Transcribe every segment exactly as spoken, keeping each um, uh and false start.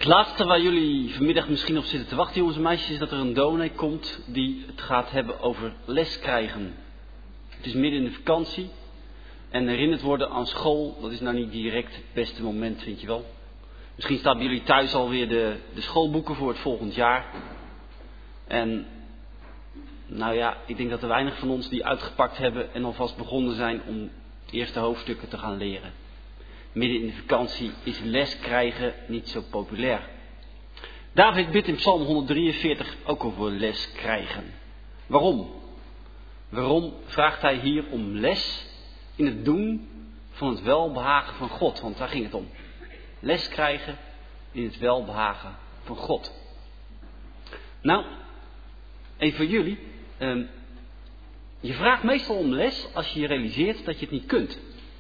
Het laatste waar jullie vanmiddag misschien op zitten te wachten, jongens en meisjes, is dat er een dominee komt die het gaat hebben over les krijgen. Het is midden in de vakantie en herinnerd worden aan school, dat is nou niet direct het beste moment, vind je wel. Misschien staan bij jullie thuis alweer de, de schoolboeken voor het volgend jaar. En nou ja, ik denk dat er weinig van ons die uitgepakt hebben en alvast begonnen zijn om de eerste hoofdstukken te gaan leren. Midden in de vakantie is les krijgen niet zo populair. David bidt in Psalm honderddrieënveertig ook over les krijgen. Waarom? Waarom vraagt hij hier om les in het doen van het welbehagen van God? Want daar ging het om. Les krijgen in het welbehagen van God. Nou, even voor jullie. Um, je vraagt meestal om les als je je realiseert dat je het niet kunt.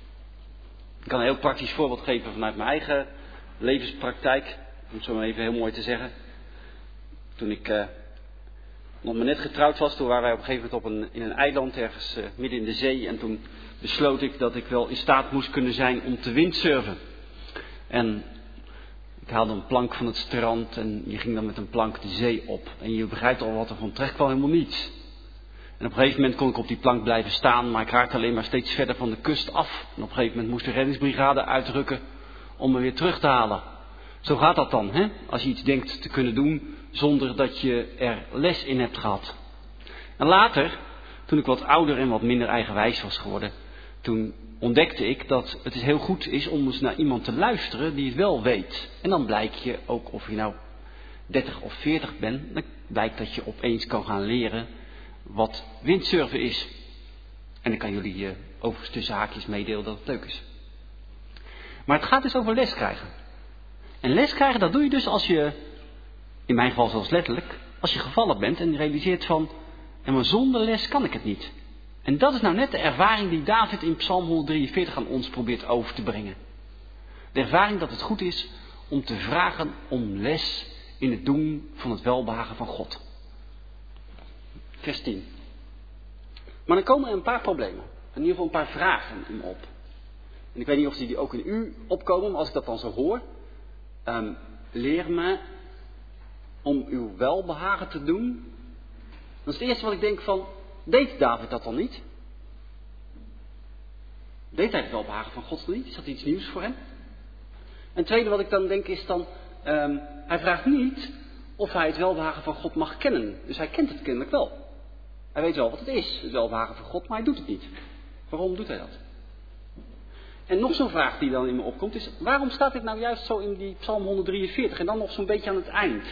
Ik kan een heel praktisch voorbeeld geven vanuit mijn eigen levenspraktijk. Om het zo maar even heel mooi te zeggen. Toen ik uh, nog maar net getrouwd was, toen waren wij op een gegeven moment op een, in een eiland ergens uh, midden in de zee. En toen besloot ik dat ik wel in staat moest kunnen zijn om te windsurfen. En ik haalde een plank van het strand en je ging dan met een plank de zee op. En je begrijpt al wat er van terecht kwam, helemaal niets. En op een gegeven moment kon ik op die plank blijven staan, maar ik raakte alleen maar steeds verder van de kust af. En op een gegeven moment moest de reddingsbrigade uitrukken om me weer terug te halen. Zo gaat dat dan, hè? Als je iets denkt te kunnen doen zonder dat je er les in hebt gehad. En later, toen ik wat ouder en wat minder eigenwijs was geworden, toen ontdekte ik dat het heel goed is om eens naar iemand te luisteren die het wel weet. En dan blijkt je, ook of je nou dertig of veertig bent, dan blijkt dat je opeens kan gaan leren wat windsurfen is. En dan kan jullie uh, overigens tussen haakjes meedelen dat het leuk is. Maar het gaat dus over les krijgen. En les krijgen, dat doe je dus als je, in mijn geval zelfs letterlijk, als je gevallen bent en je realiseert van, en maar zonder les kan ik het niet. En dat is nou net de ervaring die David in Psalm honderddrieënveertig aan ons probeert over te brengen. De ervaring dat het goed is om te vragen om les in het doen van het welbehagen van God. Vers tien. Maar dan komen er een paar problemen. In ieder geval een paar vragen in me op. En ik weet niet of die ook in u opkomen, maar als ik dat dan zo hoor. Um, leer me om uw welbehagen te doen. Dat is het eerste wat ik denk van, deed David dat dan niet? Deed hij het welbehagen van God niet? Is dat iets nieuws voor hem? En het tweede wat ik dan denk is dan, um, hij vraagt niet of hij het welbehagen van God mag kennen. Dus hij kent het kennelijk wel. Hij weet wel wat het is, het welbehagen van God, maar hij doet het niet. Waarom doet hij dat? En nog zo'n vraag die dan in me opkomt is, waarom staat dit nou juist zo in die Psalm honderddrieënveertig en dan nog zo'n beetje aan het eind?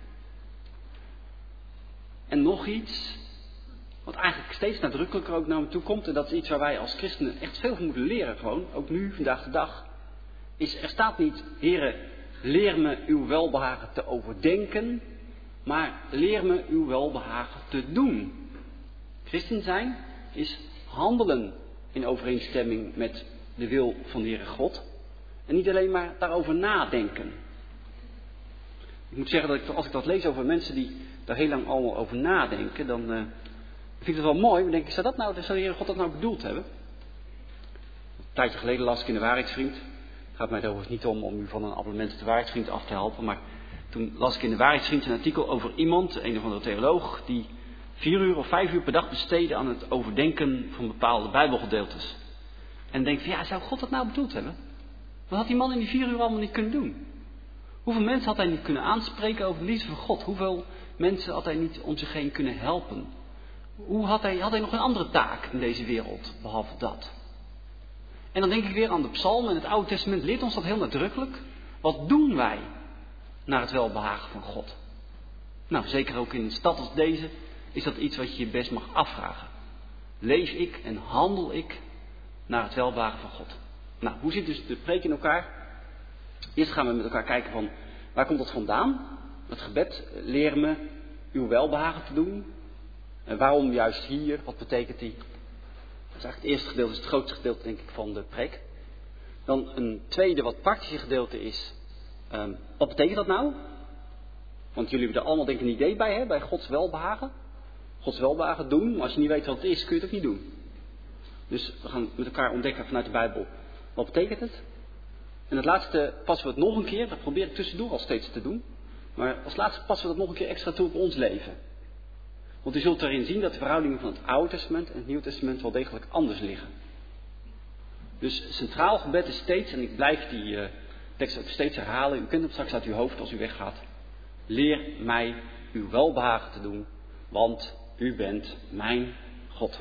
En nog iets, wat eigenlijk steeds nadrukkelijker ook naar me toe komt, en dat is iets waar wij als christenen echt veel van moeten leren gewoon, ook nu, vandaag de dag, is er staat niet, Heere, leer me uw welbehagen te overdenken, maar leer me uw welbehagen te doen. Christen zijn is handelen in overeenstemming met de wil van de Heere God. En niet alleen maar daarover nadenken. Ik moet zeggen dat ik, als ik dat lees over mensen die daar heel lang allemaal over nadenken, dan uh, vind ik het wel mooi. Dan denk ik, zou dat nou, zou de Heere God dat nou bedoeld hebben? Een tijdje geleden las ik in de Waarheidsvriend. Het gaat mij er overigens niet om om u van een abonnement op de Waarheidsvriend af te helpen. Maar toen las ik in de Waarheidsvriend een artikel over iemand, een of andere theoloog, die vier uur of vijf uur per dag besteedde aan het overdenken van bepaalde Bijbelgedeeltes. En denk van, ja, zou God dat nou bedoeld hebben? Wat had die man in die vier uur allemaal niet kunnen doen? Hoeveel mensen had hij niet kunnen aanspreken over de liefde van God? Hoeveel mensen had hij niet om zich heen kunnen helpen? Hoe had hij, had hij nog een andere taak in deze wereld, behalve dat? En dan denk ik weer aan de psalm en het Oude Testament leert ons dat heel nadrukkelijk. Wat doen wij naar het welbehagen van God? Nou, zeker ook in een stad als deze is dat iets wat je je best mag afvragen. Leef ik en handel ik naar het welbehagen van God? Nou, hoe zit dus de preek in elkaar? Eerst gaan we met elkaar kijken van, waar komt dat vandaan? Het gebed, leer me uw welbehagen te doen. En waarom juist hier? Wat betekent die? Dat is eigenlijk het eerste gedeelte, is het grootste gedeelte denk ik van de preek. Dan een tweede wat praktische gedeelte is, um, wat betekent dat nou? Want jullie hebben er allemaal denk ik een idee bij, hè, bij Gods welbehagen. Gods welbehagen doen, maar als je niet weet wat het is, kun je het ook niet doen. Dus we gaan met elkaar ontdekken vanuit de Bijbel, wat betekent het? En het laatste passen we het nog een keer, dat probeer ik tussendoor al steeds te doen. Maar als laatste passen we dat nog een keer extra toe op ons leven. Want u zult daarin zien dat de verhoudingen van het Oude Testament en het Nieuwe Testament wel degelijk anders liggen. Dus centraal gebed is steeds, en ik blijf die uh, tekst ook steeds herhalen, u kent hem straks uit uw hoofd als u weggaat. Leer mij uw welbehagen te doen, want u bent mijn God.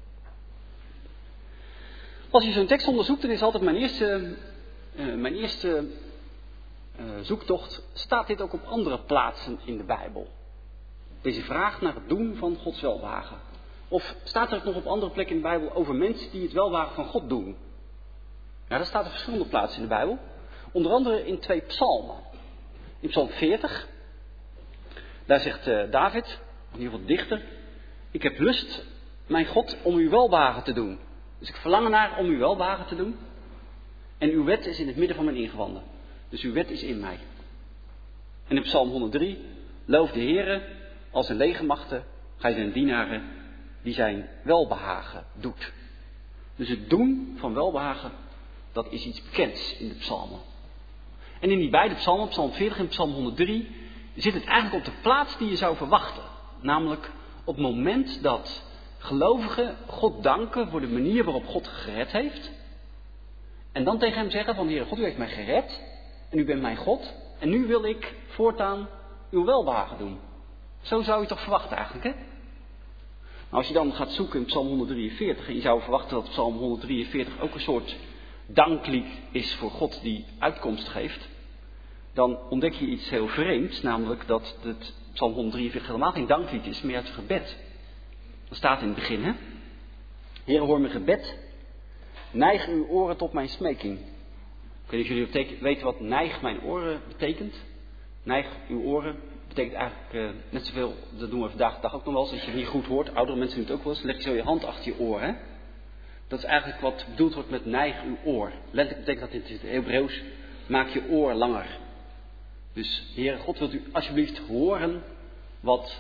Als je zo'n tekst onderzoekt, dan is altijd mijn eerste, uh, mijn eerste uh, zoektocht, staat dit ook op andere plaatsen in de Bijbel? Deze vraag naar het doen van Gods welbehagen. Of staat er ook nog op andere plekken in de Bijbel over mensen die het welbehagen van God doen? Ja, dat staat op verschillende plaatsen in de Bijbel. Onder andere in twee psalmen. In psalm veertig, daar zegt uh, David, in ieder geval dichter, ik heb lust, mijn God, om uw welbehagen te doen. Dus ik verlang ernaar om uw welbehagen te doen. En uw wet is in het midden van mijn ingewanden. Dus uw wet is in mij. En in psalm honderddrie, loof de Heere als een legermachten, gij zijn dienaren die zijn welbehagen doet. Dus het doen van welbehagen, dat is iets bekends in de psalmen. En in die beide psalmen, psalm veertig en psalm honderddrie, zit het eigenlijk op de plaats die je zou verwachten. Namelijk op het moment dat gelovigen God danken voor de manier waarop God gered heeft. En dan tegen hem zeggen van, Heere God, u heeft mij gered. En u bent mijn God. En nu wil ik voortaan uw welbehagen doen. Zo zou je toch verwachten eigenlijk, hè? Nou, als je dan gaat zoeken in psalm honderddrieënveertig. En je zou verwachten dat psalm honderddrieënveertig ook een soort danklied is voor God die uitkomst geeft. Dan ontdek je iets heel vreemds. Namelijk dat het psalm honderddrieënveertig helemaal geen danklied is, maar het gebed. Dat staat in het begin, hè? Heere, hoor mijn gebed. Neig uw oren tot mijn smeking. Ik weet niet of jullie weten wat neig mijn oren betekent. Neig uw oren betekent eigenlijk uh, net zoveel, dat doen we vandaag de dag ook nog wel eens, als je het niet goed hoort. Oudere mensen doen het ook wel eens, leg je zo je hand achter je oor, hè? Dat is eigenlijk wat bedoeld wordt met neig uw oor. Letterlijk betekent dat in het Hebreeuws, maak je oor langer. Dus, Heere God, wilt u alsjeblieft horen wat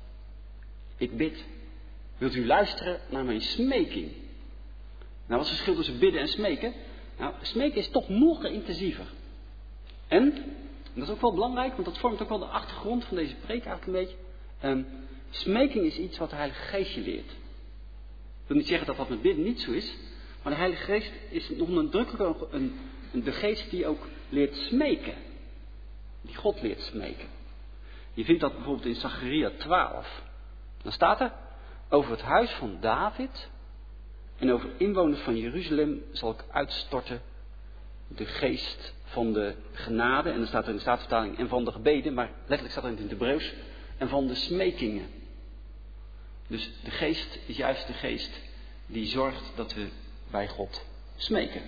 ik bid? Wilt u luisteren naar mijn smeking? Nou, wat is het verschil tussen bidden en smeken? Nou, smeken is toch nog intensiever. En, en dat is ook wel belangrijk, want dat vormt ook wel de achtergrond van deze preek eigenlijk een beetje. Um, smeking is iets wat de Heilige Geest je leert. Ik wil niet zeggen dat dat met bidden niet zo is, maar de Heilige Geest is nog nadrukkelijker een, een, de geest die ook leert smeken. Die God leert smeken. Je vindt dat bijvoorbeeld in Zacharia twaalf. Dan staat er, over het huis van David en over inwoners van Jeruzalem zal ik uitstorten de geest van de genade. En dan staat er in de Statenvertaling en van de gebeden, maar letterlijk staat er in het Hebreeuws en van de smekingen. Dus de geest is juist de geest die zorgt dat we bij God smeken.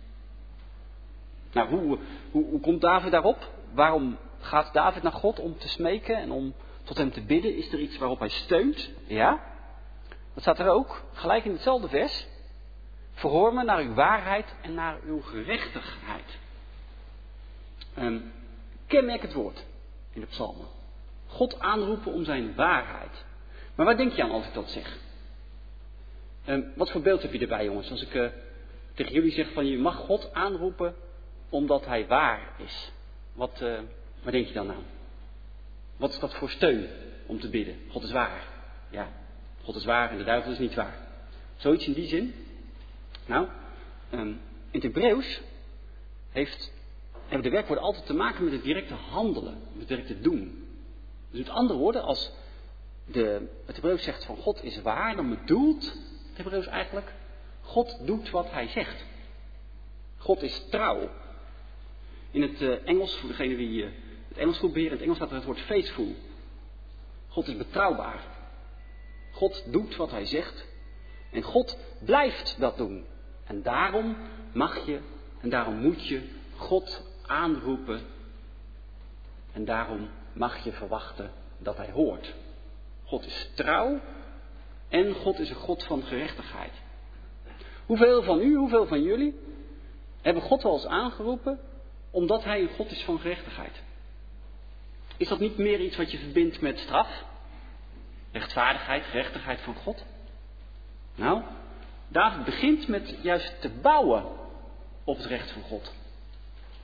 Nou, hoe, hoe, hoe komt David daarop? Waarom gaat David naar God om te smeken en om tot hem te bidden? Is er iets waarop hij steunt? Ja. Dat staat er ook, gelijk in hetzelfde vers. Verhoor me naar uw waarheid en naar uw gerechtigheid. Um, kenmerk het woord in de psalmen. God aanroepen om zijn waarheid. Maar waar denk je aan als ik dat zeg? Um, wat voor beeld heb je erbij, jongens? Als ik uh, tegen jullie zeg van je mag God aanroepen omdat hij waar is. Wat, uh, waar denk je dan aan? Wat is dat voor steun om te bidden? God is waar. Ja, God is waar en de duivel is niet waar. Zoiets in die zin. Nou, um, in het Hebreeuws heeft, hebben de werkwoorden altijd te maken met het directe handelen, met het directe doen. Dus met andere woorden, als de, het Hebreeuws zegt van God is waar, dan bedoelt het Hebreeuws eigenlijk, God doet wat hij zegt. God is trouw. In het uh, Engels, voor degene die uh, het Engels goed beheren, in het Engels staat er het woord faithful. God is betrouwbaar. God doet wat hij zegt. En God blijft dat doen. En daarom mag je en daarom moet je God aanroepen. En daarom mag je verwachten dat hij hoort. God is trouw en God is een God van gerechtigheid. Hoeveel van u, hoeveel van jullie hebben God wel eens aangeroepen omdat hij een God is van gerechtigheid? Is dat niet meer iets wat je verbindt met straf? Rechtvaardigheid, gerechtigheid van God? Nou, David begint met juist te bouwen op het recht van God.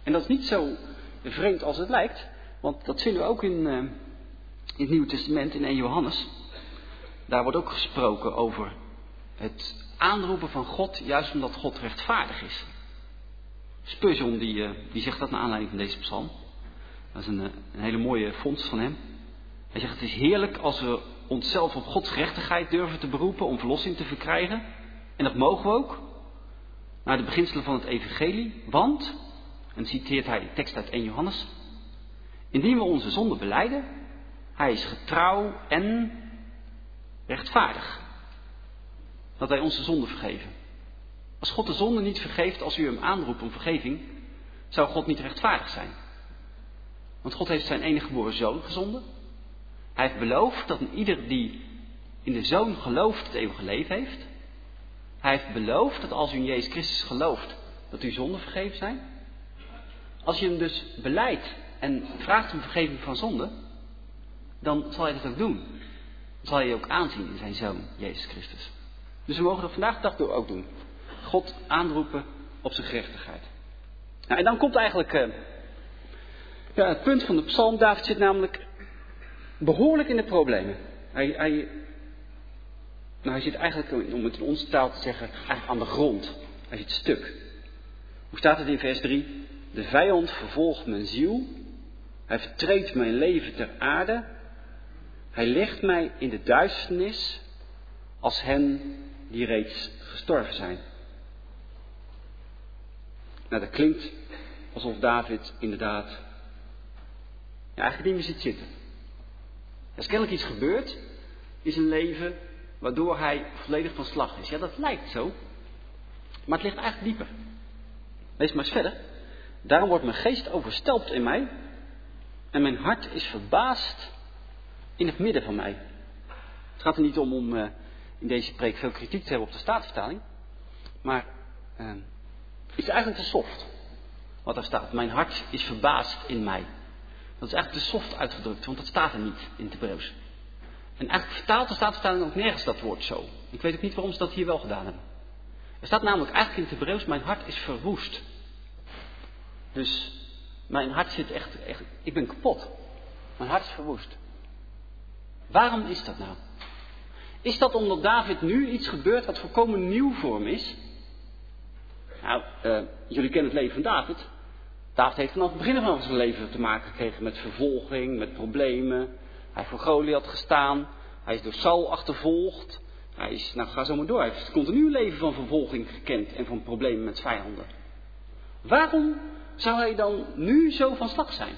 En dat is niet zo vreemd als het lijkt, want dat vinden we ook in, uh, in het Nieuwe Testament, in Eerste Johannes. Daar wordt ook gesproken over het aanroepen van God, juist omdat God rechtvaardig is. Spurgeon die, uh, die zegt dat naar aanleiding van deze psalm. Dat is een, een hele mooie vondst van hem. Hij zegt, het is heerlijk als we onszelf op Gods gerechtigheid durven te beroepen om verlossing te verkrijgen. En dat mogen we ook. Naar de beginselen van het evangelie. Want, en citeert hij de tekst uit Eerste Johannes. Indien we onze zonde belijden, hij is getrouw en rechtvaardig. Dat hij onze zonde vergeven. Als God de zonde niet vergeeft, als u hem aanroept om vergeving, zou God niet rechtvaardig zijn. Want God heeft zijn enige geboren zoon gezonden. Hij heeft beloofd dat ieder die in de zoon gelooft het eeuwige leven heeft. Hij heeft beloofd dat als u in Jezus Christus gelooft, dat uw zonden vergeven zijn. Als je hem dus belijdt en vraagt om vergeving van zonde, dan zal hij dat ook doen. Dan zal hij je ook aanzien in zijn zoon, Jezus Christus. Dus we mogen dat vandaag de dag door ook doen. God aanroepen op zijn gerechtigheid. Nou, en dan komt eigenlijk uh, ja, het punt van de psalm. David zit namelijk behoorlijk in de problemen. Hij, hij, nou, hij zit eigenlijk, om het in onze taal te zeggen, eigenlijk aan de grond. Hij zit stuk. Hoe staat het in vers drie? De vijand vervolgt mijn ziel. Hij vertreedt mijn leven ter aarde. Hij legt mij in de duisternis als hen die reeds gestorven zijn. Nou, dat klinkt alsof David inderdaad ja, eigenlijk niet meer ziet zitten. Er is kennelijk iets gebeurd in zijn leven waardoor hij volledig van slag is. Ja, dat lijkt zo. Maar het ligt eigenlijk dieper. Lees maar eens verder. Daarom wordt mijn geest overstelpt in mij. En mijn hart is verbaasd in het midden van mij. Het gaat er niet om om uh, in deze preek veel kritiek te hebben op de Statenvertaling. Maar uh, het is eigenlijk te soft. Wat daar staat. Mijn hart is verbaasd in mij. Dat is eigenlijk te soft uitgedrukt. Want dat staat er niet in het Hebreeuws. En eigenlijk vertaalt de Statenvertaling ook nergens dat woord zo. Ik weet ook niet waarom ze dat hier wel gedaan hebben. Er staat namelijk eigenlijk in het Hebreeuws. Mijn hart is verwoest. Dus mijn hart zit echt, echt, ik ben kapot. Mijn hart is verwoest. Waarom is dat nou? Is dat omdat David nu iets gebeurt wat volkomen nieuw voor hem is? Nou, uh, jullie kennen het leven van David. David heeft vanaf het begin van zijn leven te maken gekregen met vervolging, met problemen. Hij heeft voor Goliath gestaan. Hij is door Saul achtervolgd. Hij is, nou ga zo maar door. Hij heeft continu een leven van vervolging gekend en van problemen met vijanden. Waarom zou hij dan nu zo van slag zijn?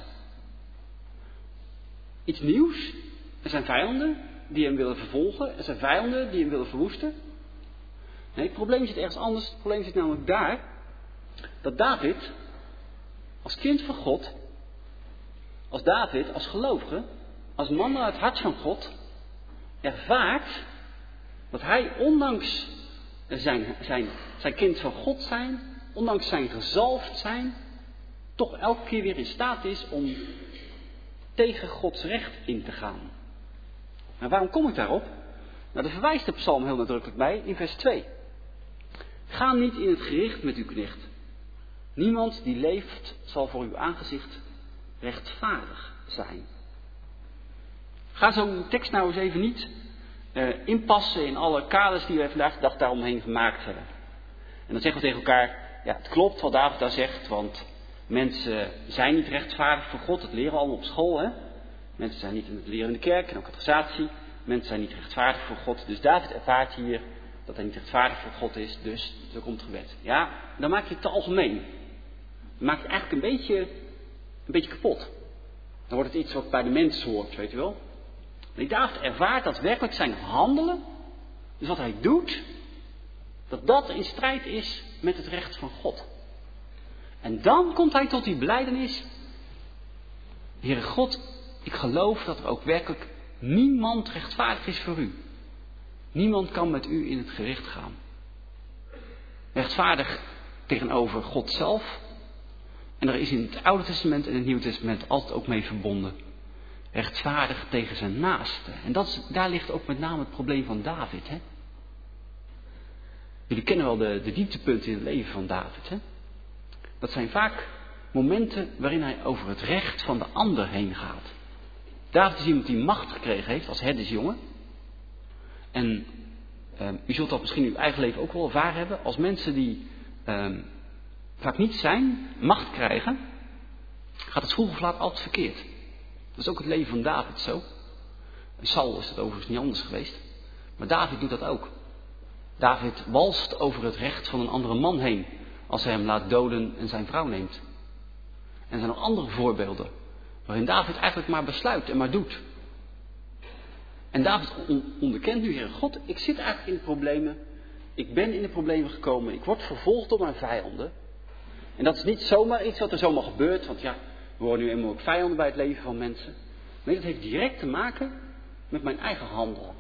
Iets nieuws. Er zijn vijanden die hem willen vervolgen. Er zijn vijanden die hem willen verwoesten. Nee, het probleem zit ergens anders. Het probleem zit namelijk daar. Dat David, als kind van God, als David, als gelovige, als man naar het hart van God, ervaart dat hij ondanks zijn, zijn, zijn kind van God zijn, ondanks zijn gezalfd zijn, toch elke keer weer in staat is om tegen Gods recht in te gaan. Nou, waarom kom ik daarop? Nou, daar verwijst de psalm heel nadrukkelijk bij in vers twee. Ga niet in het gericht met uw knecht. Niemand die leeft zal voor uw aangezicht rechtvaardig zijn. Ga zo'n tekst nou eens even niet uh, inpassen in alle kaders die wij vandaag de dag daaromheen gemaakt hebben. En dan zeggen we tegen elkaar, ja, het klopt wat David daar zegt, want mensen zijn niet rechtvaardig voor God. Dat leren we allemaal op school, hè. Mensen zijn niet in het leren in de kerk en ook catechisatie. Mensen zijn niet rechtvaardig voor God. Dus David ervaart hier dat hij niet rechtvaardig voor God is. Dus zo komt het gebed. Ja, dan maak je het te algemeen. Dan maak je het eigenlijk een beetje, een beetje kapot. Dan wordt het iets wat bij de mens hoort, weet je wel. Maar David ervaart dat werkelijk zijn handelen, dus wat hij doet, dat dat in strijd is met het recht van God. En dan komt hij tot die belijdenis. Heere God, ik geloof dat er ook werkelijk niemand rechtvaardig is voor u. Niemand kan met u in het gericht gaan. Rechtvaardig tegenover God zelf. En er is in het Oude Testament en het Nieuwe Testament altijd ook mee verbonden. Rechtvaardig tegen zijn naaste. En dat is, daar ligt ook met name het probleem van David. Hè? Jullie kennen wel de, de dieptepunten in het leven van David. Hè? Dat zijn vaak momenten waarin hij over het recht van de ander heen gaat. David is iemand die macht gekregen heeft als herdersjongen. En uh, u zult dat misschien in uw eigen leven ook wel ervaren hebben. Als mensen die uh, vaak niet zijn, macht krijgen, gaat het vroeg of laat altijd verkeerd. Dat is ook het leven van David zo. En Saul is dat overigens niet anders geweest. Maar David doet dat ook. David walst over het recht van een andere man heen als hij hem laat doden en zijn vrouw neemt. En er zijn nog andere voorbeelden waarin David eigenlijk maar besluit en maar doet. En David onderkent nu, Heer God, ik zit eigenlijk in de problemen. Ik ben in de problemen gekomen. Ik word vervolgd door mijn vijanden. En dat is niet zomaar iets wat er zomaar gebeurt. Want ja, we worden nu eenmaal ook vijanden bij het leven van mensen. Nee, dat heeft direct te maken met mijn eigen handelen.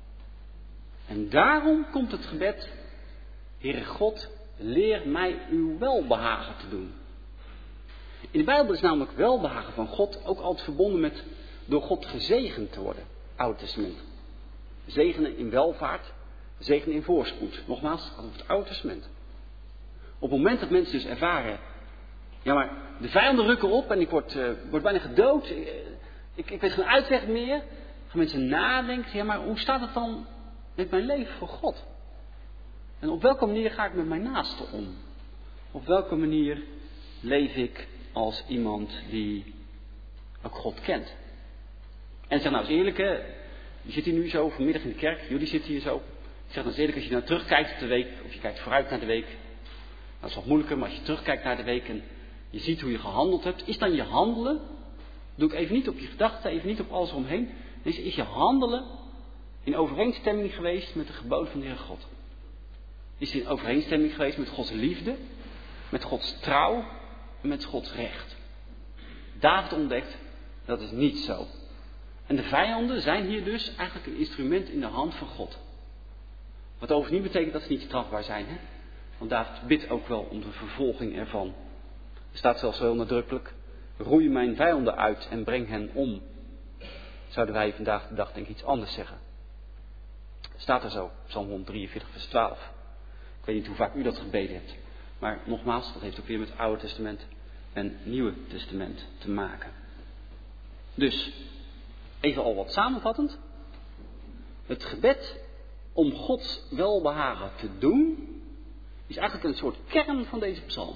En daarom komt het gebed, Heere God, leer mij uw welbehagen te doen. In de Bijbel is namelijk welbehagen van God ook altijd verbonden met door God gezegend te worden. Oude Testament. Zegenen in welvaart, zegenen in voorspoed. Nogmaals, het gaat over het Oude Testament. Op het moment dat mensen dus ervaren, ja maar de vijanden rukken op en ik word, uh, word bijna gedood. Ik, ik, ik weet geen uitweg meer. Gaan mensen nadenken, ja maar hoe staat het dan met mijn leven voor God? En op welke manier ga ik met mijn naaste om? Op welke manier leef ik als iemand die ook God kent? En zeg nou eens eerlijk, hè, je zit hier nu zo vanmiddag in de kerk, jullie zitten hier zo. Ik zeg nou eens eerlijk, als je nou terugkijkt op de week, of je kijkt vooruit naar de week. Dat is wat moeilijker, maar als je terugkijkt naar de week en je ziet hoe je gehandeld hebt. Is dan je handelen, doe ik even niet op je gedachten, even niet op alles omheen. Is, is je handelen in overeenstemming geweest met de geboden van de Heer God? Is het in overeenstemming geweest met Gods liefde, met Gods trouw en met Gods recht? David ontdekt, dat is niet zo. En de vijanden zijn hier dus eigenlijk een instrument in de hand van God. Wat overigens niet betekent dat ze niet strafbaar zijn. Hè? Want David bidt ook wel om de vervolging ervan. Er staat zelfs heel nadrukkelijk, roei mijn vijanden uit en breng hen om. Zouden wij vandaag de dag denk ik iets anders zeggen. Staat er zo, Psalm honderddrieënveertig vers twaalf. Ik weet niet hoe vaak u dat gebeden hebt. Maar nogmaals, dat heeft ook weer met het Oude Testament en Nieuwe Testament te maken. Dus, even al wat samenvattend. Het gebed om Gods welbehagen te doen, is eigenlijk een soort kern van deze psalm.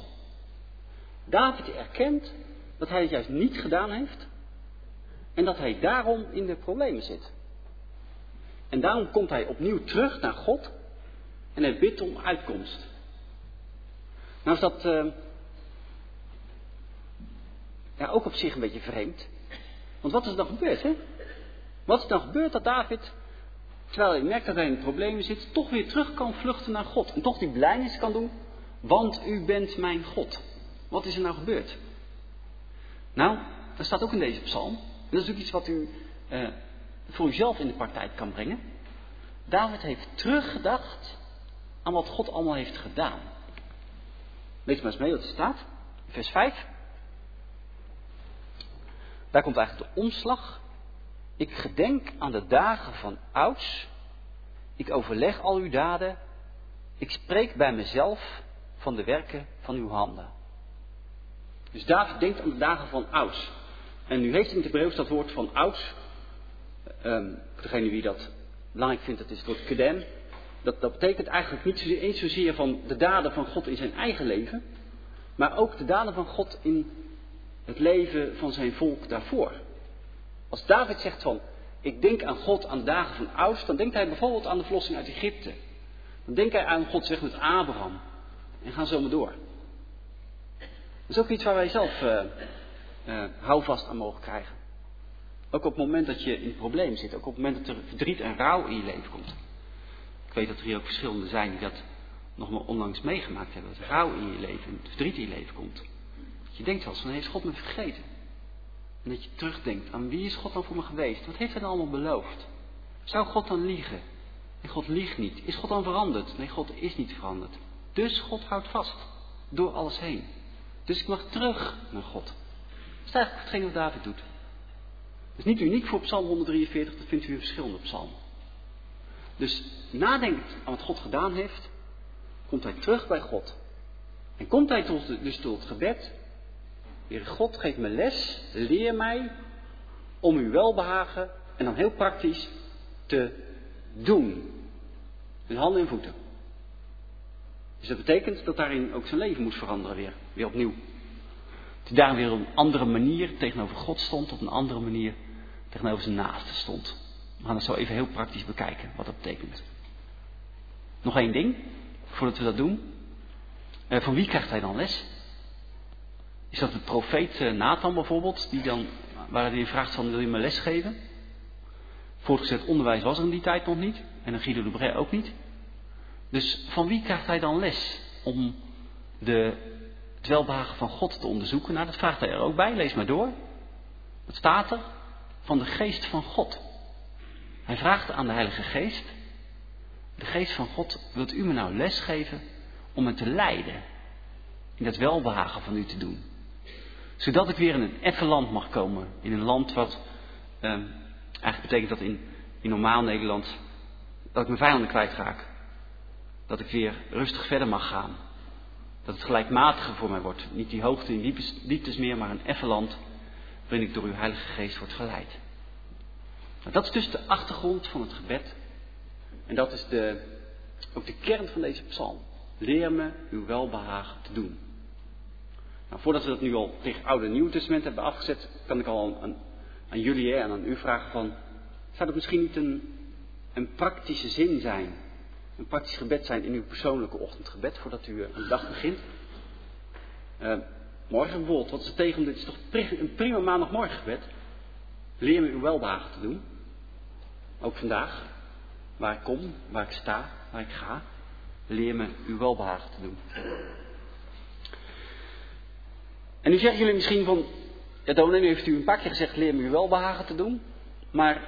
David erkent dat hij het juist niet gedaan heeft en dat hij daarom in de problemen zit. En daarom komt hij opnieuw terug naar God en hij bidt om uitkomst. Nou is dat uh, ja, ook op zich een beetje vreemd. Want wat is er dan gebeurd, hè? Wat is er dan gebeurd dat David, terwijl hij merkt dat hij in de problemen zit, toch weer terug kan vluchten naar God. En toch die blijnis kan doen, want u bent mijn God. Wat is er nou gebeurd? Nou, dat staat ook in deze psalm. En dat is ook iets wat u uh, voor uzelf in de praktijk kan brengen. David heeft teruggedacht aan wat God allemaal heeft gedaan. Lees maar eens mee wat er staat. Vers vijf. Daar komt eigenlijk de omslag. Ik gedenk aan de dagen van ouds. Ik overleg al uw daden. Ik spreek bij mezelf van de werken van uw handen. Dus David denkt aan de dagen van ouds. En u heeft in het Hebreeuws dat woord van ouds. Um, voor degene wie dat belangrijk vindt, dat is het woord kedem. Dat, dat betekent eigenlijk niet zozeer, eens zozeer van de daden van God in zijn eigen leven. Maar ook de daden van God in het leven van zijn volk daarvoor. Als David zegt van, ik denk aan God aan de dagen van ouds, dan denkt hij bijvoorbeeld aan de verlossing uit Egypte. Dan denkt hij aan Gods weg met Abraham. En gaan zo maar door. Dat is ook iets waar wij zelf uh, uh, houvast aan mogen krijgen. Ook op het moment dat je in het probleem zit. Ook op het moment dat er verdriet en rouw in je leven komt. Ik weet dat er hier ook verschillende zijn die dat nog maar onlangs meegemaakt hebben. Dat er rouw in je leven en verdriet in je leven komt. Dat je denkt wel eens van, heeft God me vergeten? En dat je terugdenkt aan wie is God dan voor me geweest? Wat heeft hij dan allemaal beloofd? Zou God dan liegen? En God liegt niet. Is God dan veranderd? Nee, God is niet veranderd. Dus God houdt vast. Door alles heen. Dus ik mag terug naar God. Dat is eigenlijk hetgeen wat David doet. Dat is niet uniek voor Psalm honderddrieënveertig. Dat vindt u in verschillende psalmen. Dus nadenkend aan wat God gedaan heeft, komt hij terug bij God. En komt hij tot, dus tot het gebed, Heere God, geef me les, leer mij om uw welbehagen, en dan heel praktisch, te doen. Met handen en voeten. Dus dat betekent dat daarin ook zijn leven moest veranderen weer, weer opnieuw. Dat hij daar weer op een andere manier tegenover God stond, op een andere manier tegenover zijn naaste stond. We gaan het zo even heel praktisch bekijken, wat dat betekent. Nog één ding, voordat we dat doen. Uh, van wie krijgt hij dan les? Is dat de profeet uh, Nathan bijvoorbeeld, die dan, waar hij vraagt van, wil je me les geven? Voortgezet onderwijs was er in die tijd nog niet, en dan Guido de Brij ook niet. Dus van wie krijgt hij dan les om de, het welbehagen van God te onderzoeken? Nou, dat vraagt hij er ook bij, lees maar door. Dat staat er, van de geest van God. Hij vraagt aan de Heilige Geest, de geest van God, wilt u me nou les geven om me te leiden in dat welbehagen van u te doen? Zodat ik weer in een effen land mag komen, in een land wat, eh, eigenlijk betekent dat in, in normaal Nederland, dat ik mijn vijanden kwijtraak. Dat ik weer rustig verder mag gaan. Dat het gelijkmatiger voor mij wordt. Niet die hoogte en dieptes, dieptes meer, maar een effen land waarin ik door uw Heilige Geest word geleid. Nou, dat is dus de achtergrond van het gebed. En dat is de, ook de kern van deze psalm. Leer me uw welbehagen te doen. Nou, voordat we dat nu al tegen het Oude en Nieuwe Testament hebben afgezet, kan ik al aan, aan jullie hè, en aan u vragen van, zou dat misschien niet een, een praktische zin zijn? Een praktisch gebed zijn in uw persoonlijke ochtendgebed, voordat u een dag begint. Uh, morgen bijvoorbeeld, wat is er tegen? Dit is toch een prima maandagmorgengebed. Leer me uw welbehagen te doen. Ook vandaag, waar ik kom, waar ik sta, waar ik ga. Leer me uw welbehagen te doen. En nu zeggen jullie misschien van, ja dominee, nu heeft u een paar keer gezegd, leer me uw welbehagen te doen. Maar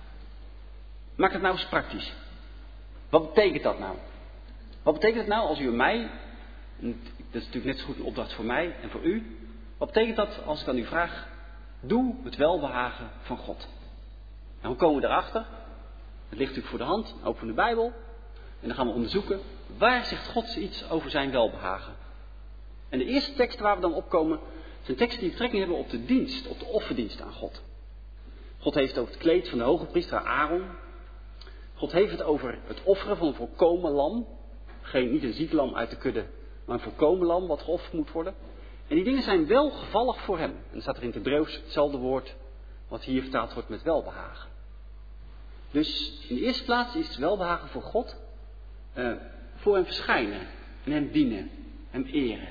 maak het nou eens praktisch. Wat betekent dat nou? Wat betekent het nou als u en mij, dat is natuurlijk net zo goed een opdracht voor mij en voor u. Wat betekent dat als ik aan u vraag, doe het welbehagen van God? En hoe komen we erachter? Het ligt natuurlijk voor de hand, open de Bijbel. En dan gaan we onderzoeken, waar zegt God iets over zijn welbehagen? En de eerste tekst waar we dan op komen, zijn teksten die betrekking hebben op de dienst, op de offerdienst aan God. God heeft het over het kleed van de hoge priester Aaron. God heeft het over het offeren van een volkomen lam. Geen, niet een ziek lam uit de kudde, maar een volkomen lam wat geofferd moet worden. En die dingen zijn wel gevallig voor hem. En dan staat er in het Hebreeuws hetzelfde woord wat hier vertaald wordt met welbehagen. Dus in de eerste plaats is het welbehagen voor God uh, voor hem verschijnen en hem dienen, hem eren.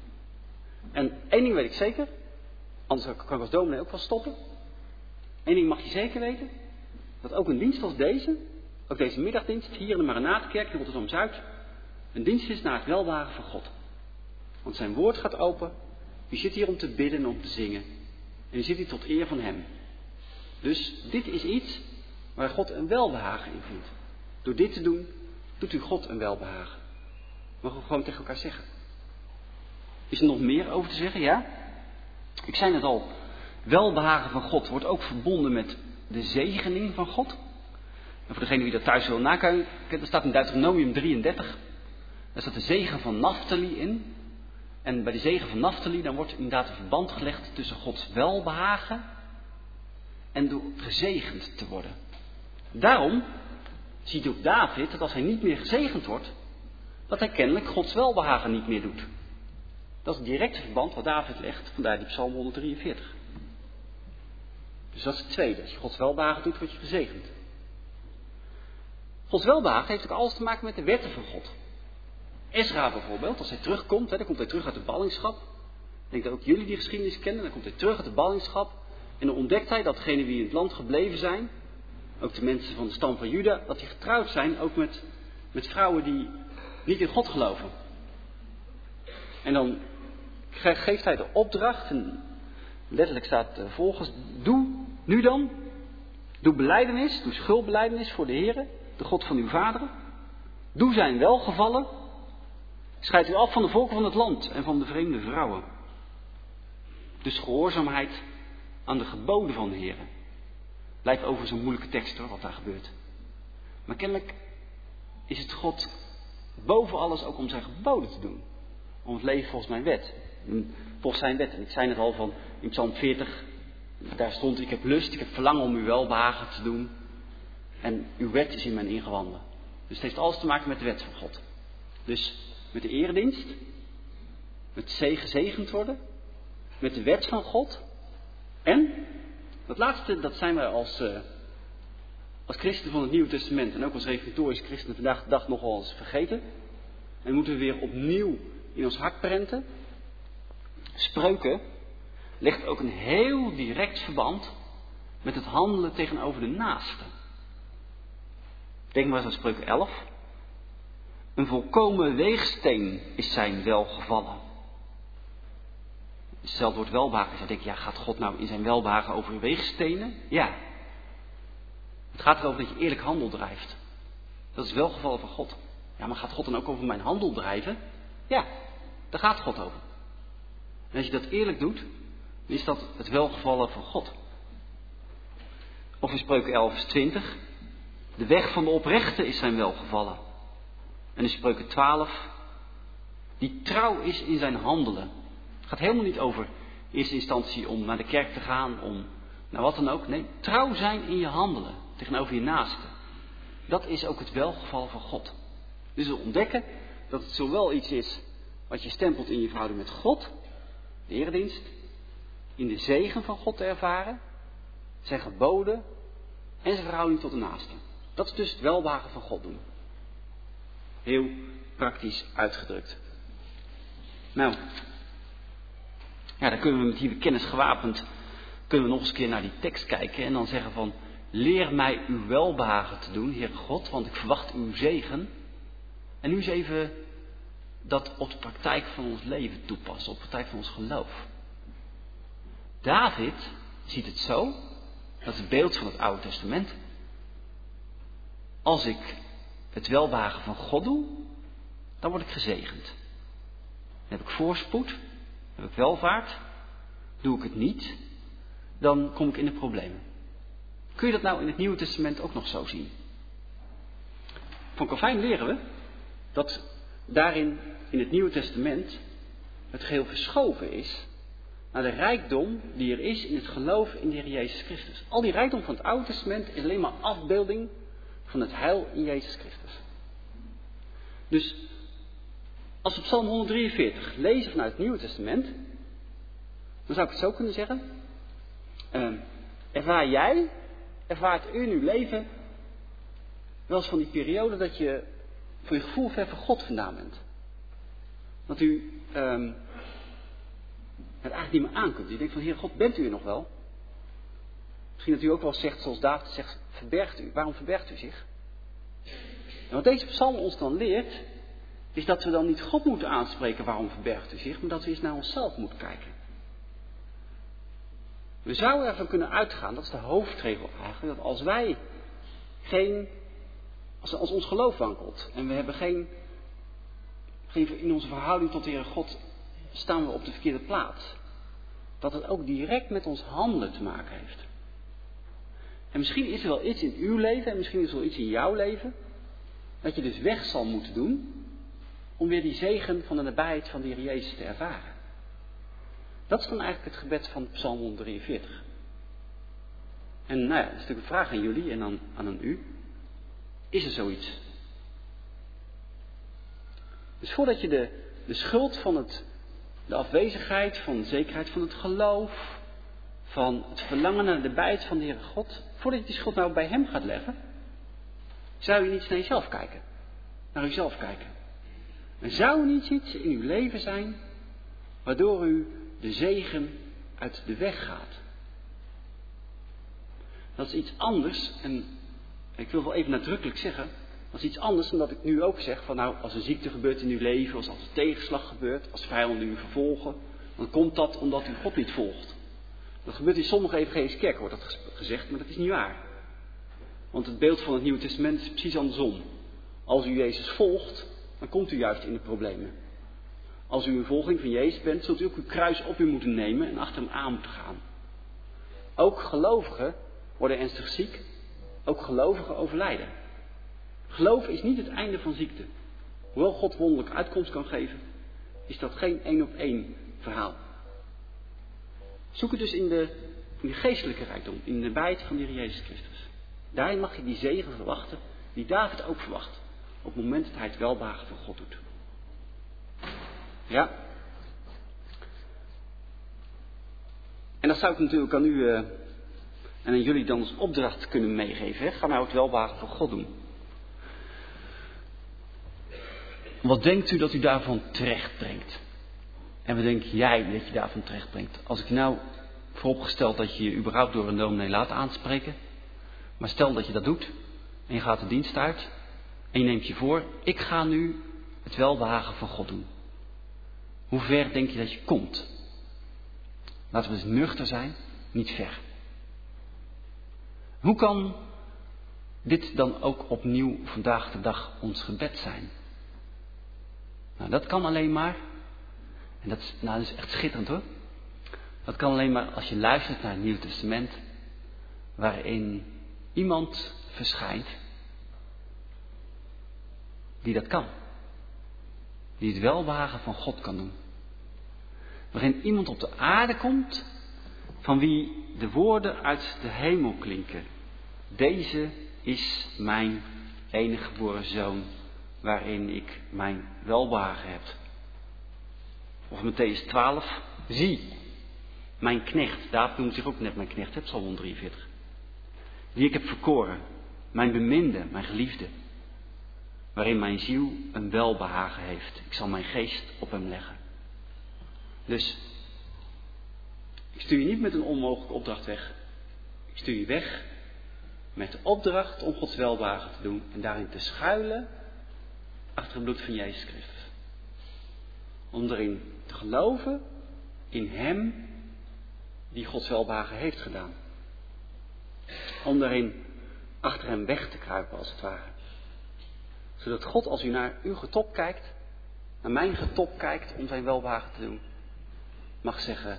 En één ding weet ik zeker, anders kan ik als dominee ook wel stoppen. Eén ding mag je zeker weten, dat ook een dienst als deze, ook deze middagdienst hier in de Maranatenkerk in Rotterdam-Zuid, een dienst is naar het welbehagen van God. Want zijn woord gaat open, u zit hier om te bidden en om te zingen. En u zit hier tot eer van hem. Dus dit is iets waar God een welbehagen in vindt. Door dit te doen, doet u God een welbehagen. Mogen we gewoon tegen elkaar zeggen. Is er nog meer over te zeggen? Ja? Ik zei net al, welbehagen van God wordt ook verbonden met de zegening van God. En voor degene die dat thuis wil nakijken, er staat in Deuteronomium drieëndertig. Daar staat de zegen van Naphtali in. En bij de zegen van Naphtali, dan wordt inderdaad een verband gelegd tussen Gods welbehagen en door gezegend te worden. Daarom ziet ook David dat als hij niet meer gezegend wordt, dat hij kennelijk Gods welbehagen niet meer doet. Dat is het directe verband wat David legt, vandaar die Psalm honderddrieënveertig. Dus dat is het tweede. Als je Gods welbehagen doet, word je gezegend. Gods welbehagen heeft ook alles te maken met de wetten van God. Ezra bijvoorbeeld, als hij terugkomt, hè, dan komt hij terug uit de ballingschap. Ik denk dat ook jullie die geschiedenis kennen. Dan komt hij terug uit de ballingschap. En dan ontdekt hij dat degenen die in het land gebleven zijn, ook de mensen van de stam van Juda, dat die getrouwd zijn ook met, met vrouwen die niet in God geloven. En dan geeft hij de opdracht, en letterlijk staat uh, volgens, doe nu dan, doe belijdenis, doe schuldbelijdenis voor de Heere, de God van uw vaderen. Doe zijn welgevallen. Scheid u af van de volken van het land en van de vreemde vrouwen. Dus gehoorzaamheid aan de geboden van de Heer. Lijkt over zo'n moeilijke tekst hoor, wat daar gebeurt. Maar kennelijk is het God boven alles ook om zijn geboden te doen. Om het leven volgens mijn wet. Volgens zijn wet. En ik zei het al van in Psalm veertig. Daar stond, ik heb lust, ik heb verlangen om uw welbehagen te doen. En uw wet is in mijn ingewanden. Dus het heeft alles te maken met de wet van God. Dus met de eredienst. Met gezegend worden. Met de wet van God. En, dat laatste, dat zijn wij als, uh, als christenen van het Nieuwe Testament. En ook als reformatorische christenen vandaag de dag nogal eens vergeten. En moeten we weer opnieuw in ons hart prenten. Spreuken legt ook een heel direct verband met het handelen tegenover de naaste. Denk maar eens aan Spreuken elf. Een volkomen weegsteen is zijn welgevallen. Hetzelfde woord welbehagen. Dan denk je, ja, gaat God nou in zijn welbehagen over weegstenen? Ja. Het gaat erover dat je eerlijk handel drijft. Dat is welgevallen van God. Ja, maar gaat God dan ook over mijn handel drijven? Ja, daar gaat God over. En als je dat eerlijk doet, dan is dat het welgevallen van God. Of in Spreuken elf vers twintig. De weg van de oprechte is zijn welgevallen. En in Spreuken twaalf. Die trouw is in zijn handelen. Het gaat helemaal niet over in eerste instantie om naar de kerk te gaan, om naar wat dan ook. Nee, trouw zijn in je handelen tegenover je naaste. Dat is ook het welgevallen van God. Dus we ontdekken dat het zowel iets is wat je stempelt in je verhouding met God, de eredienst, in de zegen van God te ervaren, zijn geboden en zijn verhouding tot de naaste. Dat is dus het welbehagen van God doen. Heel praktisch uitgedrukt. Nou, ja, dan kunnen we met die kennis gewapend, kunnen we nog eens een keer naar die tekst kijken en dan zeggen van, leer mij uw welbehagen te doen, Heer God, want ik verwacht uw zegen. En nu eens even dat op de praktijk van ons leven toepassen, op de praktijk van ons geloof. David ziet het zo, dat is het beeld van het Oude Testament. Als ik het welbehagen van God doe, dan word ik gezegend. Dan heb ik voorspoed, dan heb ik welvaart. Doe ik het niet, dan kom ik in de problemen. Kun je dat nou in het Nieuwe Testament ook nog zo zien? Van Calvijn leren we dat daarin in het Nieuwe Testament het geheel verschoven is naar de rijkdom die er is in het geloof in de Heer Jezus Christus. Al die rijkdom van het Oude Testament is alleen maar afbeelding van het heil in Jezus Christus. Dus als we Psalm honderddrieënveertig lezen vanuit het Nieuwe Testament, dan zou ik het zo kunnen zeggen. Uh, ervaar jij, ervaart u in uw leven wel eens van die periode dat je voor je gevoel ver van God vandaan bent. Dat u um, het eigenlijk niet meer aan kunt. Je denkt van, Heer God, bent u er nog wel? Misschien dat u ook wel zegt, zoals David zegt, verbergt u. Waarom verbergt u zich? En wat deze psalm ons dan leert, is dat we dan niet God moeten aanspreken, waarom verbergt u zich, maar dat we eens naar onszelf moeten kijken. We zouden ervan kunnen uitgaan, dat is de hoofdregel eigenlijk, dat als wij geen, als, als ons geloof wankelt en we hebben geen, geen, in onze verhouding tot de Heere God staan we op de verkeerde plaats, dat het ook direct met ons handelen te maken heeft. En misschien is er wel iets in uw leven en misschien is er wel iets in jouw leven, dat je dus weg zal moeten doen om weer die zegen van de nabijheid van de Heer Jezus te ervaren. Dat is dan eigenlijk het gebed van Psalm honderddrieënveertig. En nou ja, dat is natuurlijk een vraag aan jullie en aan, aan u. Is er zoiets? Dus voordat je de, de schuld van het, de afwezigheid, van de zekerheid van het geloof, van het verlangen naar de nabijheid van de Heere God, voordat je die schuld nou bij hem gaat leggen, zou je niet naar jezelf kijken. Naar uzelf kijken. En zou er niet iets in uw leven zijn waardoor u de zegen uit de weg gaat? Dat is iets anders, en ik wil wel even nadrukkelijk zeggen, dat is iets anders dan dat ik nu ook zeg van nou, als een ziekte gebeurt in uw leven, als er tegenslag gebeurt, als vijanden u vervolgen, dan komt dat omdat u God niet volgt. Dat gebeurt in sommige evangelische kerken, wordt dat gezegd, maar dat is niet waar. Want het beeld van het Nieuwe Testament is precies andersom. Als u Jezus volgt, dan komt u juist in de problemen. Als u een volgeling van Jezus bent, zult u ook uw kruis op u moeten nemen en achter hem aan moeten gaan. Ook gelovigen worden ernstig ziek. Ook gelovigen overlijden. Geloof is niet het einde van ziekte. Hoewel God wonderlijke uitkomst kan geven, is dat geen één op één verhaal. Zoek het dus in de, in de geestelijke rijkdom, in de nabijheid van de Heer Jezus Christus. Daarin mag je die zegen verwachten, die David ook verwacht. Op het moment dat hij het welbehagen van God doet. Ja. En dat zou ik natuurlijk aan u uh, en aan jullie dan als opdracht kunnen meegeven. Hè? Ga nou het welbehagen van God doen. Wat denkt u dat u daarvan terecht brengt? En wat denk jij dat je daarvan terecht brengt? Als ik nou vooropgesteld dat je je überhaupt door een dominee laat aanspreken. Maar stel dat je dat doet. En je gaat de dienst uit. En je neemt je voor. Ik ga nu het welbehagen van God doen. Hoe ver denk je dat je komt? Laten we eens nuchter zijn. Niet ver. Hoe kan dit dan ook opnieuw vandaag de dag ons gebed zijn? Nou, dat kan alleen maar. En dat is, nou, dat is echt schitterend hoor. Dat kan alleen maar als je luistert naar het Nieuwe Testament. Waarin iemand verschijnt. Die dat kan. Die het welbehagen van God kan doen. Waarin iemand op de aarde komt. Van wie de woorden uit de hemel klinken. Deze is mijn enige geboren zoon. Waarin ik mijn welbehagen heb. Of Mattheüs twaalf. Zie, mijn knecht. David noemt zich ook net mijn knecht. Psalm honderddrieënveertig. Die ik heb verkoren. Mijn beminde, mijn geliefde. Waarin mijn ziel een welbehagen heeft. Ik zal mijn geest op hem leggen. Dus, ik stuur je niet met een onmogelijke opdracht weg. Ik stuur je weg met de opdracht om Gods welbehagen te doen. En daarin te schuilen achter het bloed van Jezus Christus. Om erin te geloven in hem die Gods welbehagen heeft gedaan. Om daarin achter hem weg te kruipen als het ware. Zodat God als u naar uw getop kijkt, naar mijn getop kijkt om zijn welbehagen te doen, mag zeggen: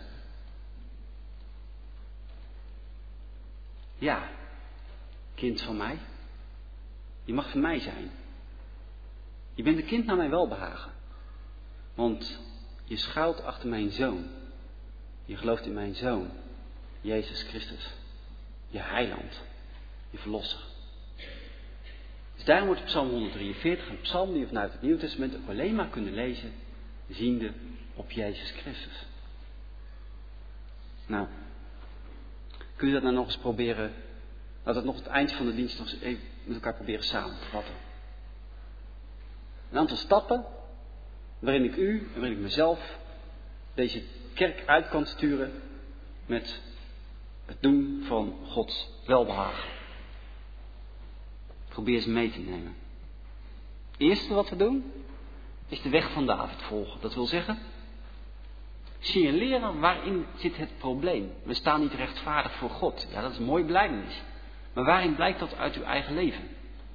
ja, kind van mij, je mag van mij zijn. Je bent een kind naar mijn welbehagen. Want je schuilt achter mijn zoon. Je gelooft in mijn zoon, Jezus Christus. Je heiland, je verlosser. Dus daarom wordt Psalm honderddrieënveertig een psalm die we vanuit het Nieuwe Testament ook alleen maar kunnen lezen, ziende op Jezus Christus. Nou, kun je dat nou nog eens proberen, laat het nog het eind van de dienst nog eens even met elkaar proberen samen te vatten. Een aantal stappen waarin ik u en waarin ik mezelf deze kerk uit kan sturen met het doen van Gods welbehagen. Probeer eens mee te nemen. Het eerste wat we doen is de weg van David volgen. Dat wil zeggen, signaleren waarin zit het probleem. We staan niet rechtvaardig voor God. Ja, dat is een mooi belijdenis. Maar waarin blijkt dat uit uw eigen leven?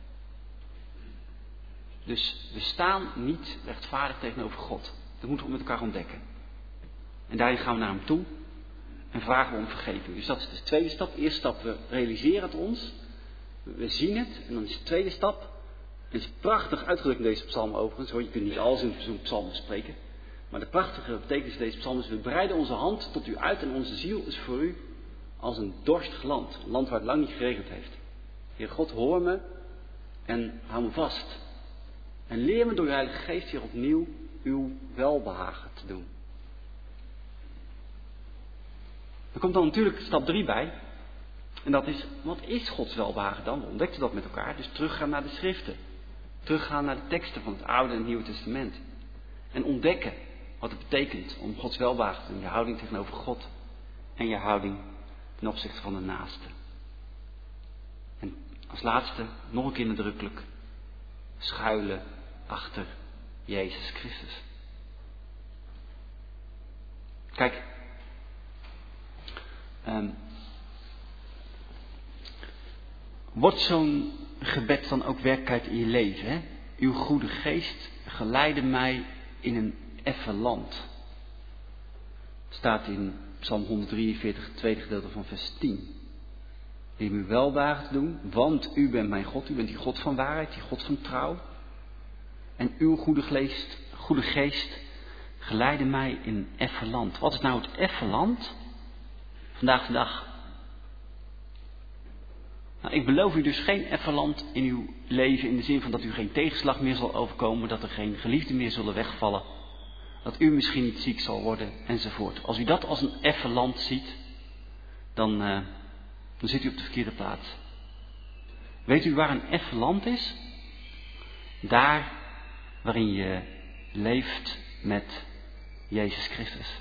Dus we staan niet rechtvaardig tegenover God. Dat moeten we met elkaar ontdekken. En daarin gaan we naar hem toe en vragen we om vergeving. Dus dat is de tweede stap. De eerste stap, we realiseren het ons. We zien het. En dan is de tweede stap. En het is prachtig uitgedrukt in deze psalm overigens. Hoor. Je kunt niet alles in zo'n psalm bespreken. Maar de prachtige betekenis van deze psalm is: we breiden onze hand tot u uit en onze ziel is voor u als een dorstig land. Een land waar het lang niet geregend heeft. Heer God, hoor me en hou me vast. En leer me door de Heilige Geest weer opnieuw uw welbehagen te doen. Er komt dan natuurlijk stap drie bij. En dat is, wat is Gods welbehagen dan? We ontdekten dat met elkaar. Dus teruggaan naar de schriften. Teruggaan naar de teksten van het Oude en het Nieuwe Testament. En ontdekken wat het betekent om Gods welbehagen te doen. Je houding tegenover God. En je houding ten opzichte van de naaste. En als laatste, nog een keer nadrukkelijk, schuilen achter Jezus Christus. Kijk, um, wordt zo'n gebed dan ook werkelijkheid in je leven? Hè? Uw goede geest geleidde mij in een effen land. Het staat in Psalm honderddrieënveertig, het tweede gedeelte van vers tien. Leer me welbehagen te doen, want u bent mijn God. U bent die God van waarheid, die God van trouw. En uw goede geest, goede geest geleide mij in een effen land. Wat is nou het effen land? Vandaag de dag. Nou, ik beloof u dus geen effen land in uw leven in de zin van dat u geen tegenslag meer zal overkomen, dat er geen geliefden meer zullen wegvallen, dat u misschien niet ziek zal worden enzovoort. Als u dat als een effen land ziet, dan, uh, dan zit u op de verkeerde plaats. Weet u waar een effen land is? Daar waarin je leeft met Jezus Christus.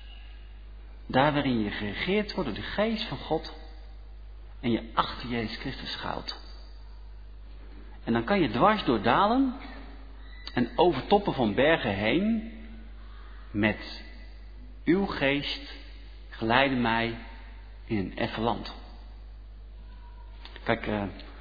Daar waarin je geregeerd wordt door de geest van God en je achter Jezus Christus schuilt. En dan kan je dwars door dalen en over toppen van bergen heen met uw geest geleide mij in een effen land. Kijk, uh,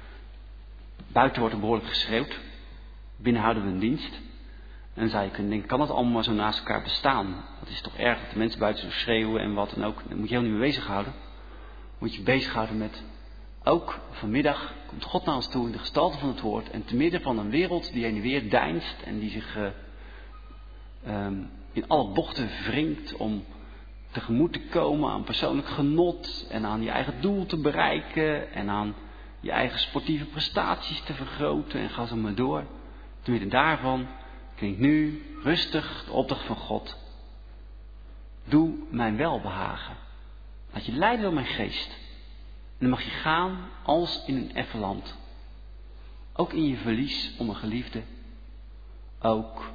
buiten wordt er behoorlijk geschreeuwd. Binnen houden we een dienst. En zou je kunnen denken, kan dat allemaal maar zo naast elkaar bestaan? Dat is toch erg dat de mensen buiten zo schreeuwen en wat dan ook. Daar moet je heel niet mee bezighouden. Moet je bezighouden met, ook vanmiddag komt God naar ons toe in de gestalte van het woord. En te midden van een wereld die heen en weer deinst en die zich uh, um, in alle bochten wringt om tegemoet te komen aan persoonlijk genot en aan je eigen doel te bereiken en aan je eigen sportieve prestaties te vergroten en ga zo maar door. Te midden daarvan klinkt nu rustig de opdracht van God. Doe mijn welbehagen. Laat je leiden door mijn geest. En dan mag je gaan als in een effen land. Ook in je verlies om een geliefde. Ook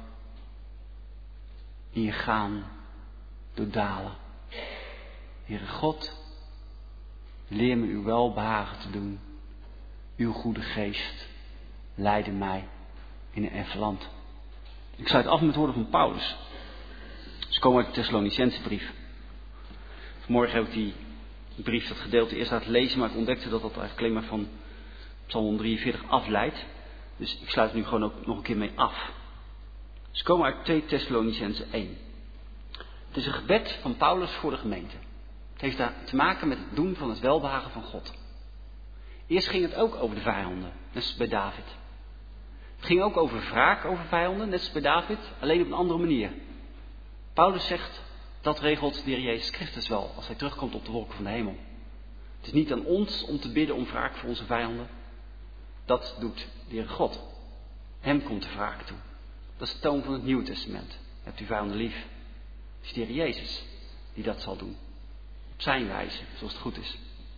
in je gaan door dalen. Heere God, leer me uw welbehagen te doen. Uw goede geest leidde mij in een effen land. Ik sluit af met woorden van Paulus. Ze komen uit de Thessalonicensebrief. Vanmorgen heb ik die brief, dat gedeelte, eerst laten lezen, maar ik ontdekte dat dat eigenlijk alleen maar van Psalm drieënveertig afleidt. Dus ik sluit er nu gewoon ook nog een keer mee af. Ze komen uit twee Thessalonicense één. Het is een gebed van Paulus voor de gemeente. Het heeft daar te maken met het doen van het welbehagen van God. Eerst ging het ook over de vijanden, net zoals bij David. Het ging ook over wraak over vijanden, net zoals bij David, alleen op een andere manier. Paulus zegt, dat regelt de Heer Jezus Christus wel, als hij terugkomt op de wolken van de hemel. Het is niet aan ons om te bidden om wraak voor onze vijanden. Dat doet de Heer God. Hem komt de wraak toe. Dat is de toon van het Nieuwe Testament. Hebt u vijanden lief. Het is de Heer Jezus die dat zal doen. Op zijn wijze, zoals het goed is.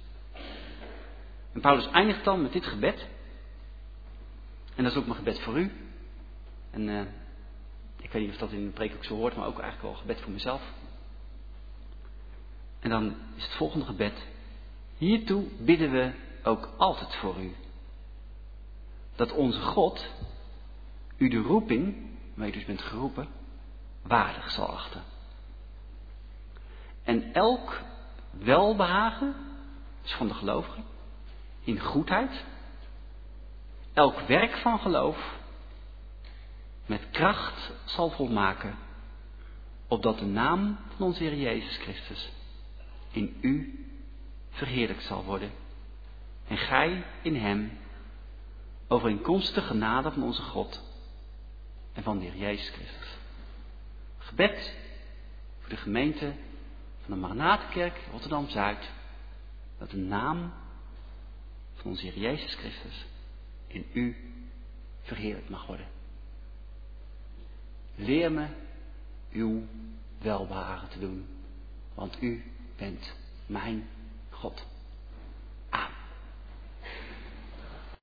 En Paulus eindigt dan met dit gebed. En dat is ook mijn gebed voor u. En uh, ik weet niet of dat in de preek ook zo hoort, maar ook eigenlijk wel een gebed voor mezelf. En dan is het volgende gebed. Hiertoe bidden we ook altijd voor u. Dat onze God u de roeping, waar je dus bent geroepen, waardig zal achten. En elk welbehagen, dus van de gelovigen, in goedheid, elk werk van geloof, met kracht zal volmaken, opdat de naam van onze Heer Jezus Christus in u verheerlijkt zal worden. En gij in hem, overeenkomstig de genade van onze God en van de Heer Jezus Christus. Gebed voor de gemeente van de Maranatenkerk Rotterdam-Zuid, dat de naam van onze Heer Jezus Christus in u verheerlijkt mag worden. Leer me uw welbehagen te doen, want u bent mijn God.